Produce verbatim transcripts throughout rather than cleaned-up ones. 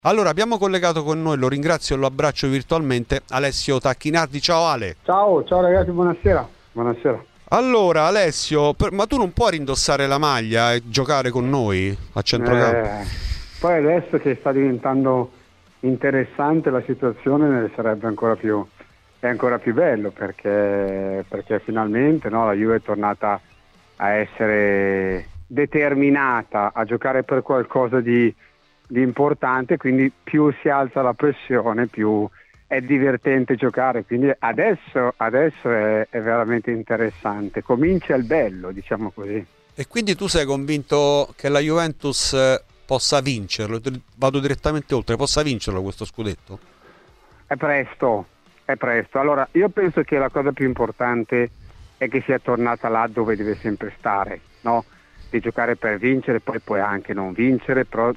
Allora, abbiamo collegato con noi, lo ringrazio e lo abbraccio virtualmente, Alessio Tacchinardi. Ciao Ale. Ciao, ciao ragazzi, buonasera. Buonasera. Allora Alessio, per- ma tu non puoi indossare la maglia e giocare con noi a centrocampo? Eh, poi adesso che sta diventando interessante la situazione ne sarebbe ancora più, è ancora più bello perché, perché finalmente no, la Juve è tornata a essere determinata a giocare per qualcosa di, di importante, quindi più si alza la pressione, più è divertente giocare, quindi adesso, adesso è, è veramente interessante, comincia il bello, diciamo così. E quindi tu sei convinto che la Juventus eh, possa vincerlo? Vado direttamente oltre, possa vincerlo questo scudetto? È presto, è presto. Allora, io penso che la cosa più importante è che sia tornata là dove deve sempre stare, no? Di giocare per vincere, poi puoi anche non vincere, però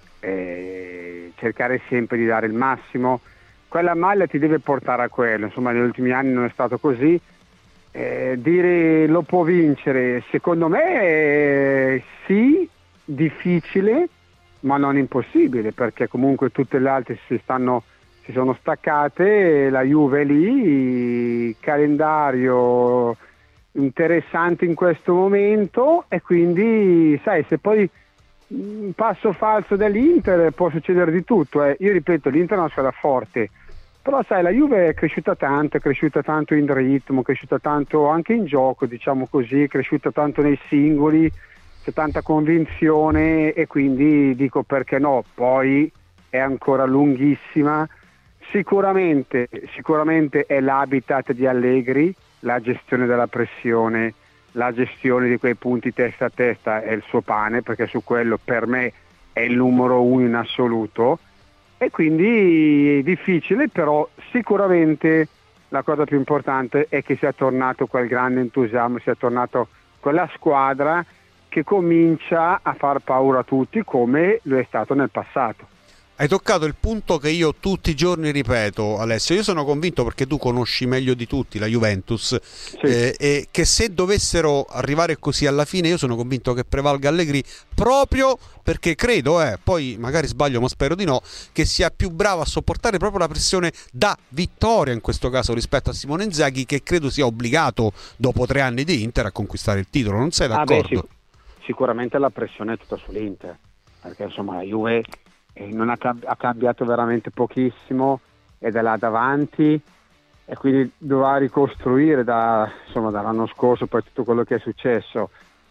eh, cercare sempre di dare il massimo. Quella maglia ti deve portare a quello, insomma negli ultimi anni non è stato così. Eh, dire lo può vincere, secondo me eh, sì, difficile, ma non impossibile, perché comunque tutte le altre si stanno si sono staccate, la Juve è lì, calendario interessante in questo momento e quindi sai, se poi un passo falso dell'Inter può succedere di tutto. Eh. Io ripeto, l'Inter è una squadra forte, però sai, la Juve è cresciuta tanto, è cresciuta tanto in ritmo, è cresciuta tanto anche in gioco, diciamo così, è cresciuta tanto nei singoli, c'è tanta convinzione e quindi dico perché no, poi è ancora lunghissima. Sicuramente, sicuramente è l'habitat di Allegri, la gestione della pressione, la gestione di quei punti testa a testa è il suo pane, perché su quello per me è il numero uno in assoluto e quindi è difficile, però sicuramente la cosa più importante è che sia tornato quel grande entusiasmo, sia tornato quella squadra che comincia a far paura a tutti come lo è stato nel passato. Hai toccato il punto che io tutti i giorni ripeto, Alessio. Io sono convinto, perché tu conosci meglio di tutti la Juventus, Sì. eh, e che se dovessero arrivare così alla fine, io sono convinto che prevalga Allegri, proprio perché credo, eh, poi magari sbaglio ma spero di no, che sia più bravo a sopportare proprio la pressione da vittoria in questo caso rispetto a Simone Inzaghi, che credo sia obbligato dopo tre anni di Inter a conquistare il titolo. Non sei Ah beh, d'accordo? sic- sicuramente la pressione è tutta sull'Inter, perché insomma la Juve eh, non ha, cam- ha cambiato veramente pochissimo ed è là davanti e quindi dovrà ricostruire da, insomma, dall'anno scorso poi tutto quello che è successo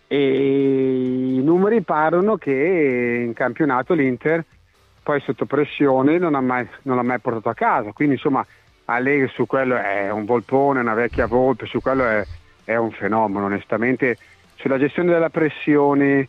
e i numeri parlano che in campionato l'Inter poi sotto pressione non ha mai, non l'ha mai portato a casa, quindi insomma Allegri su quello è un volpone, una vecchia volpe, su quello è, è un fenomeno onestamente, sulla gestione della pressione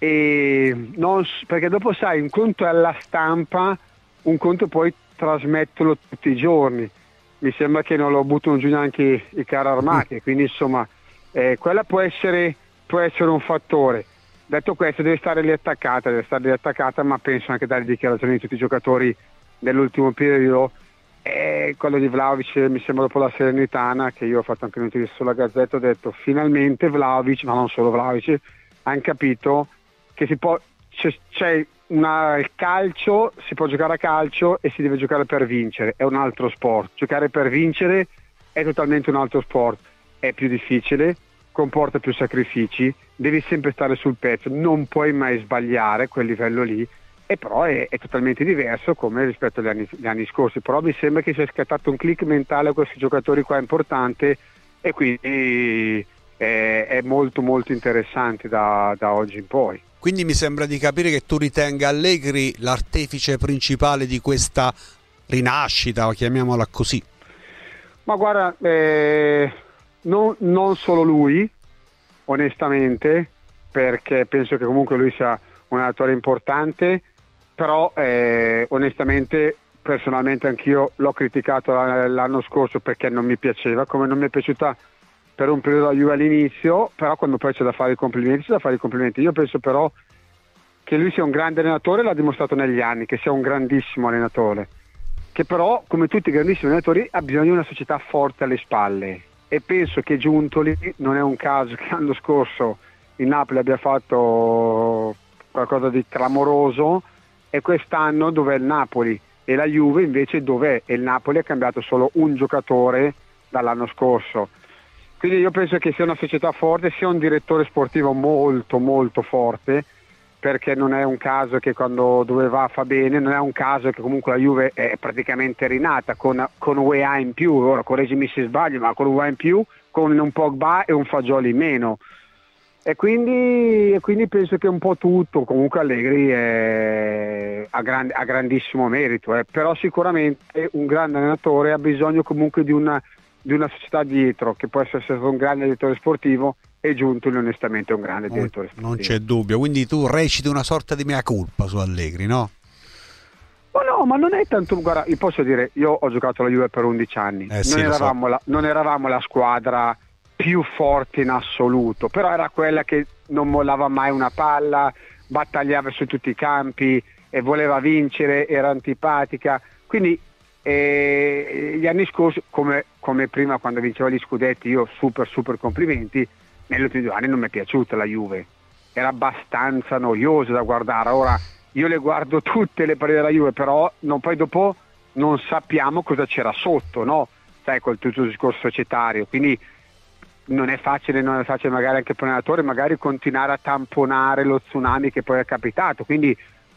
e non, perché dopo sai, un conto è alla stampa, un conto poi trasmetterlo tutti i giorni. Mi sembra che non lo buttano giù neanche i carri armati, quindi insomma eh, quella può essere, può essere un fattore. Detto questo, deve stare lì attaccata, deve stare lì attaccata, ma penso anche dalle dichiarazioni di tutti i giocatori dell'ultimo periodo. E quello di Vlahovic mi sembra dopo la Salernitana, che io ho fatto anche un'intervista sulla Gazzetta, ho detto finalmente Vlahovic, ma non solo Vlahovic, hanno capito che si può, c'è, c'è una, il calcio, si può giocare a calcio e si deve giocare per vincere, è un altro sport. Giocare per vincere è totalmente un altro sport, è più difficile, comporta più sacrifici, devi sempre stare sul pezzo, non puoi mai sbagliare a quel livello lì, e però è, è totalmente diverso come rispetto agli anni, agli anni scorsi. Però mi sembra che sia scattato un click mentale a questi giocatori qua importante e quindi è, è molto molto interessante da, da oggi in poi. Quindi mi sembra di capire che tu ritenga Allegri l'artefice principale di questa rinascita, chiamiamola così. Ma guarda, eh, non, non solo lui, onestamente, perché penso che comunque lui sia un attore importante, però eh, onestamente, personalmente anch'io l'ho criticato l'anno scorso perché non mi piaceva, come non mi è piaciuta per un periodo la Juve all'inizio, però quando poi c'è da fare i complimenti, c'è da fare i complimenti. Io penso però che lui sia un grande allenatore, l'ha dimostrato negli anni, che sia un grandissimo allenatore, che però, come tutti i grandissimi allenatori, ha bisogno di una società forte alle spalle. E penso che Giuntoli, non è un caso che l'anno scorso il Napoli abbia fatto qualcosa di clamoroso, e quest'anno dov'è il Napoli, e la Juve invece dov'è, e il Napoli ha cambiato solo un giocatore dall'anno scorso. Quindi io penso che sia una società forte, sia un direttore sportivo molto molto forte, perché non è un caso che quando dove va fa bene, non è un caso che comunque la Juve è praticamente rinata con, con U E A in più, ora correggimi se sbaglio, ma con U E A in più, con un Pogba e un Fagioli in meno, e quindi, e quindi penso che un po' tutto, comunque Allegri è, ha, grand, ha grandissimo merito, eh. Però sicuramente un grande allenatore ha bisogno comunque di una, di una società dietro, che può essere stato un grande direttore sportivo, e Giuntoli onestamente è un grande non, direttore sportivo. Non c'è dubbio, quindi tu reciti una sorta di mea culpa su Allegri, no? Ma no, ma non è tanto, guarda, io posso dire, io ho giocato alla Juve per undici anni, eh sì, non, eravamo so. la, non eravamo la squadra più forte in assoluto, però era quella che non mollava mai una palla, battagliava su tutti i campi e voleva vincere, era antipatica, quindi eh, gli anni scorsi, come, come prima quando vinceva gli scudetti, io super super complimenti, negli ultimi due anni non mi è piaciuta la Juve, era abbastanza noiosa da guardare. Ora io le guardo tutte le partite della Juve, però non, poi dopo non sappiamo cosa c'era sotto, no? Sai, col tutto il discorso societario, quindi non è facile, non è facile magari anche per l'allenatore magari continuare a tamponare lo tsunami che poi è capitato, quindi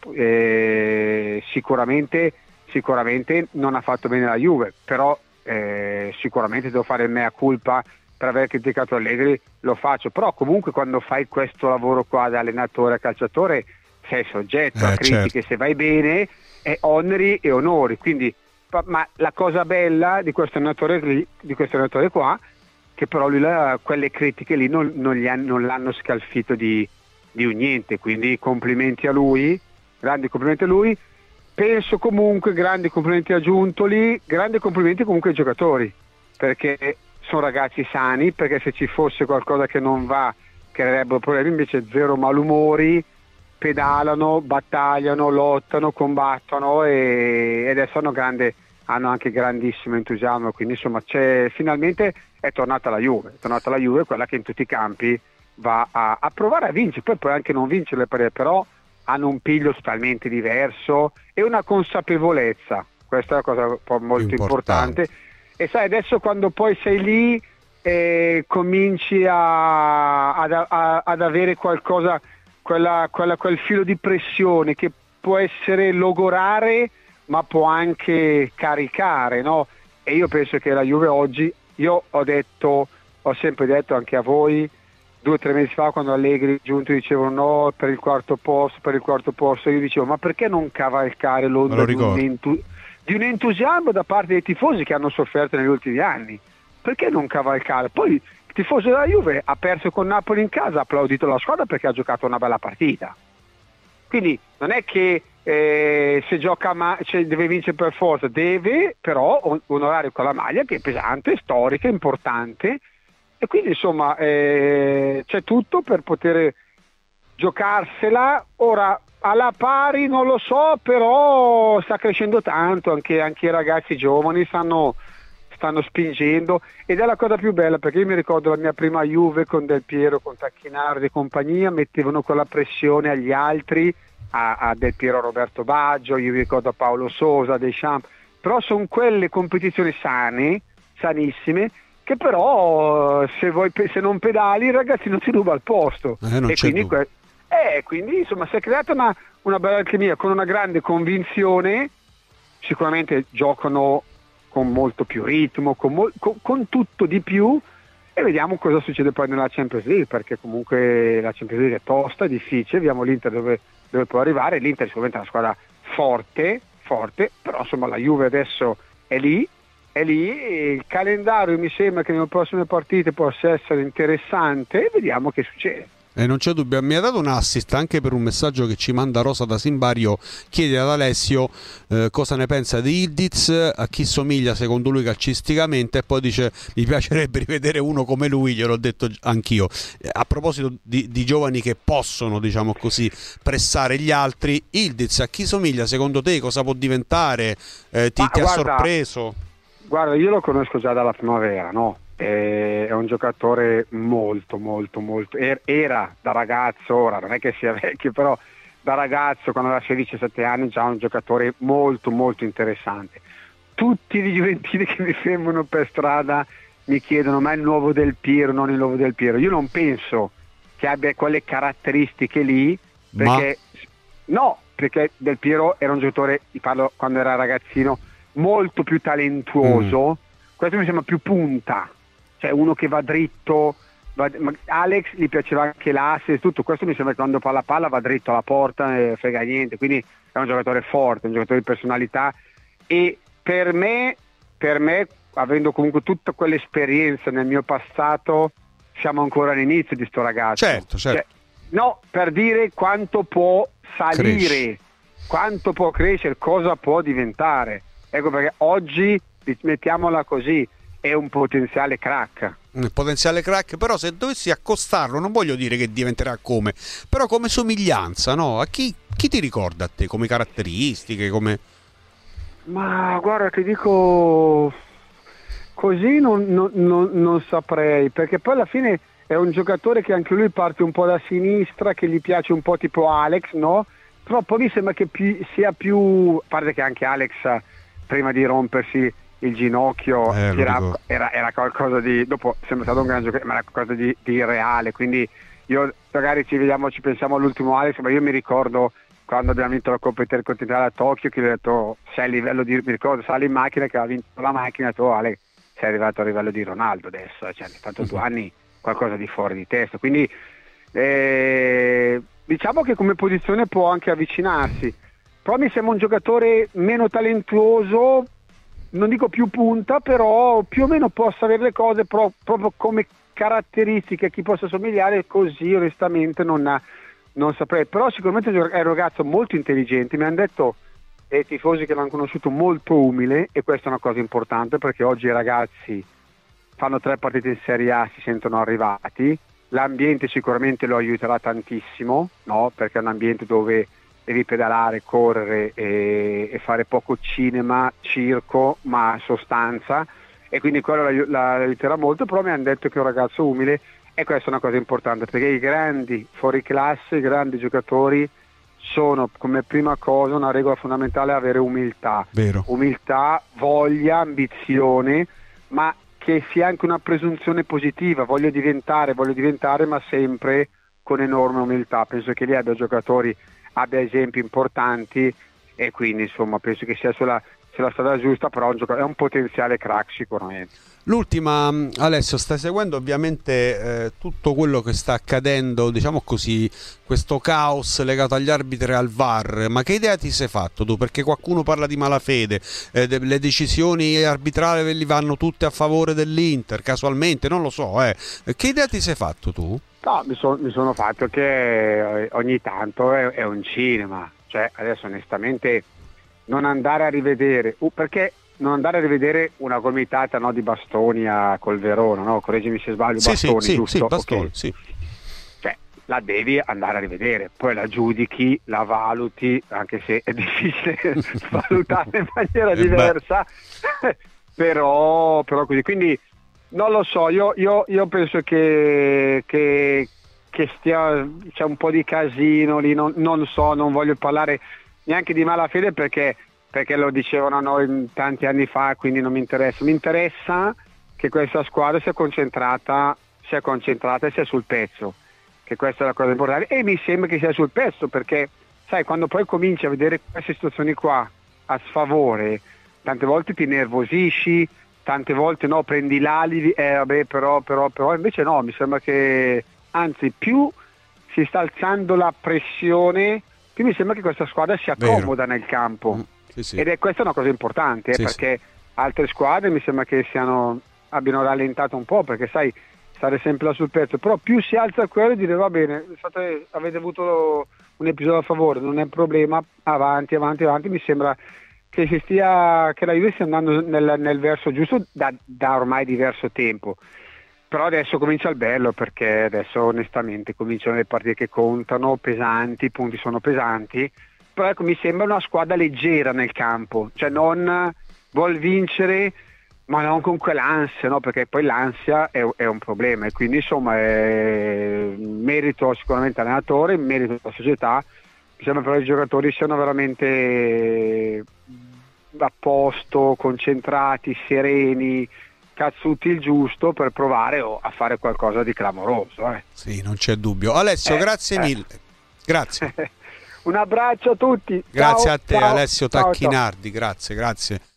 eh, sicuramente sicuramente non ha fatto bene la Juve, però eh, sicuramente devo fare il mea culpa per aver criticato Allegri, lo faccio, però comunque quando fai questo lavoro qua da allenatore a calciatore sei soggetto eh, a critiche, certo. Se vai bene è oneri e onori, quindi, ma la cosa bella di questo allenatore di questo allenatore qua, che però lui la, quelle critiche lì non, non, gli han, non l'hanno scalfito di, di un niente, quindi complimenti a lui, grandi complimenti a lui, penso comunque grandi complimenti a Giuntoli, grandi complimenti comunque ai giocatori, perché sono ragazzi sani, perché se ci fosse qualcosa che non va creerebbero problemi, invece zero malumori, pedalano, battagliano, lottano, combattono e, e adesso hanno, grande, hanno anche grandissimo entusiasmo, quindi insomma c'è, finalmente è tornata la Juve, è tornata la Juve, quella che in tutti i campi va a, a provare a vincere, poi puoi anche non vincere le partite, però hanno un piglio totalmente diverso e una consapevolezza, questa è una cosa un po' molto importante. importante. E sai, adesso quando poi sei lì eh, cominci a, ad, a, ad avere qualcosa, quella, quella, quel filo di pressione che può essere logorare ma può anche caricare, no? E io penso che la Juve oggi, io ho detto, ho sempre detto anche a voi, due o tre mesi fa quando Allegri giunto dicevano no per il quarto posto, per il quarto posto, io dicevo ma perché non cavalcare l'onda di un, entu- di un entusiasmo da parte dei tifosi che hanno sofferto negli ultimi anni? Perché non cavalcare? Poi il tifoso della Juve ha perso con Napoli in casa, ha applaudito la squadra perché ha giocato una bella partita. Quindi non è che eh, se gioca ma- cioè deve vincere per forza, deve però onorare quella maglia che è pesante, storica, importante. E quindi insomma eh, c'è tutto per poter giocarsela. Ora alla pari non lo so, però sta crescendo tanto, anche, anche i ragazzi giovani stanno, stanno spingendo ed è la cosa più bella, perché io mi ricordo la mia prima Juve con Del Piero, con Tacchinardi e compagnia, mettevano quella pressione agli altri, a, a Del Piero, Roberto Baggio, io mi ricordo Paolo Sosa, Deschamps, però sono quelle competizioni sane, sanissime, che però se, vuoi, se non pedali il ragazzino ti ruba il posto eh, non e c'è quindi, eh, quindi insomma si è creata una, una bella alchimia con una grande convinzione, sicuramente giocano con molto più ritmo, con, mo- con, con tutto di più, e vediamo cosa succede poi nella Champions League, perché comunque la Champions League è tosta, è difficile, vediamo l'Inter dove, dove può arrivare, l'Inter sicuramente è una squadra forte, forte, però insomma la Juve adesso è lì, è lì, e il calendario mi sembra che nelle prossime partite possa essere interessante e vediamo che succede. E eh, non c'è dubbio, mi ha dato un assist anche per un messaggio che ci manda Rosa da Simbario, chiede ad Alessio eh, cosa ne pensa di Ildiz, a chi somiglia secondo lui calcisticamente, e poi dice mi piacerebbe rivedere uno come lui, gliel'ho detto anch'io. A proposito di, di giovani che possono, diciamo così, pressare gli altri, Ildiz a chi somiglia secondo te, cosa può diventare? Eh, ti, ti ha sorpreso? Guarda, io lo conosco già dalla primavera, no? È un giocatore molto molto molto era da ragazzo, ora non è che sia vecchio, però da ragazzo, quando aveva sedici sette anni, già un giocatore molto molto interessante. Tutti i juventini che mi fermano per strada mi chiedono: ma è il nuovo Del Piero, non il nuovo Del Piero? Io non penso che abbia quelle caratteristiche lì, perché ma... no, perché Del Piero era un giocatore, ti parlo quando era ragazzino, molto più talentuoso. Mm. Questo mi sembra più punta, cioè uno che va dritto. Va, Alex gli piaceva anche l'asse e tutto, questo mi sembra che quando fa la palla va dritto alla porta e frega niente, quindi è un giocatore forte, un giocatore di personalità, e per me, per me avendo comunque tutta quell'esperienza nel mio passato, siamo ancora all'inizio di sto ragazzo. Certo, certo. Cioè, no, per dire quanto può salire, Cresce. quanto può crescere, cosa può diventare. Ecco perché oggi, mettiamola così, è un potenziale crack. Un potenziale crack, però se dovessi accostarlo, non voglio dire che diventerà come, però come somiglianza, no? A chi, chi ti ricorda a te, come caratteristiche, come... Ma guarda, ti dico... Così non, non, non, non saprei, perché poi alla fine è un giocatore che anche lui parte un po' da sinistra, che gli piace un po' tipo Alex, no? Però poi mi sembra che più, sia più, a parte che anche Alex prima di rompersi il ginocchio eh, era, era, era qualcosa di, dopo sembra stato un gran giocatore, ma era qualcosa di, di irreale, quindi io magari ci vediamo, ci pensiamo all'ultimo Alex, ma io mi ricordo quando abbiamo vinto la Coppa Intercontinentale a Tokyo, che gli ho detto sei a livello di, mi ricordo sali in macchina che aveva vinto la macchina, e ho detto Alex sei arrivato a livello di Ronaldo adesso, cioè, hai fatto due anni qualcosa di fuori di testa, quindi eh, diciamo che come posizione può anche avvicinarsi, però mi sembra un giocatore meno talentuoso, non dico più punta, però più o meno possa avere le cose, però proprio come caratteristiche a chi possa somigliare, così onestamente non, ha, non saprei, però sicuramente è un ragazzo molto intelligente, mi hanno detto e i tifosi che l'hanno conosciuto molto umile, e questa è una cosa importante perché oggi i ragazzi fanno tre partite in Serie A, si sentono arrivati, l'ambiente sicuramente lo aiuterà tantissimo, no? Perché è un ambiente dove devi pedalare, correre e, e fare poco cinema, circo, ma sostanza, e quindi quello la, la aiuterà molto, però mi hanno detto che è un ragazzo umile, e questa è una cosa importante perché i grandi fuori classe, i grandi giocatori sono come prima cosa una regola fondamentale avere umiltà. Vero. Umiltà, voglia, ambizione, ma che sia anche una presunzione positiva, voglio diventare, voglio diventare, ma sempre con enorme umiltà. Penso che lì abbia giocatori, abbia esempi importanti, e quindi insomma penso che sia sulla, sulla strada giusta, però è un potenziale crack sicuramente. L'ultima, Alessio, stai seguendo ovviamente eh, tutto quello che sta accadendo, diciamo così, questo caos legato agli arbitri e al V A R, ma che idea ti sei fatto tu? Perché qualcuno parla di malafede, eh, de- le decisioni arbitrali vanno tutte a favore dell'Inter, casualmente, non lo so, eh. Che idea ti sei fatto tu? No, mi, so, mi sono fatto che ogni tanto è, è un cinema, cioè adesso onestamente non andare a rivedere, uh, perché non andare a rivedere una gomitata, no, di Bastoni a col Verona, no? Correggimi se sbaglio, sì, Bastoni, sì, giusto? Sì, Bastoni, okay. Sì. Cioè, la devi andare a rivedere, poi la giudichi, la valuti, anche se è difficile valutarla in maniera diversa, però, però così, quindi non lo so, io, io, io penso che, che, che stia, c'è un po' di casino lì, non, non so, non voglio parlare neanche di malafede perché perché lo dicevano a noi tanti anni fa, quindi non mi interessa. Mi interessa che questa squadra sia concentrata, sia concentrata e sia sul pezzo, che questa è la cosa importante, e mi sembra che sia sul pezzo, perché sai, quando poi cominci a vedere queste situazioni qua a sfavore, tante volte ti nervosisci, tante volte no, prendi l'alibi, eh vabbè però, però, però, invece no, mi sembra che, anzi, più si sta alzando la pressione, più mi sembra che questa squadra sia comoda nel campo. Mm. Sì, sì. Ed è questa una cosa importante, eh, sì, perché sì. Altre squadre mi sembra che siano, abbiano rallentato un po', perché sai, stare sempre là sul pezzo, però più si alza quello e dire va bene, state, avete avuto un episodio a favore, non è un problema, avanti, avanti, avanti, mi sembra che si stia, che la Juve stia andando nel, nel verso giusto da, da ormai diverso tempo. Però adesso comincia il bello, perché adesso onestamente cominciano le partite che contano, pesanti, i punti sono pesanti. Però ecco, mi sembra una squadra leggera nel campo, cioè non vuol vincere ma non con quell'ansia, no? Perché poi l'ansia è, è un problema, e quindi insomma è merito sicuramente all'allenatore, merito alla società, mi sembra però i giocatori siano veramente a posto, concentrati, sereni, cazzuti il giusto per provare o a fare qualcosa di clamoroso. Eh. Sì, non c'è dubbio. Alessio, Eh, grazie eh. mille. Grazie. Un abbraccio a tutti. Grazie Ciao, a te, ciao, Alessio ciao, ciao. Tacchinardi. Grazie, grazie.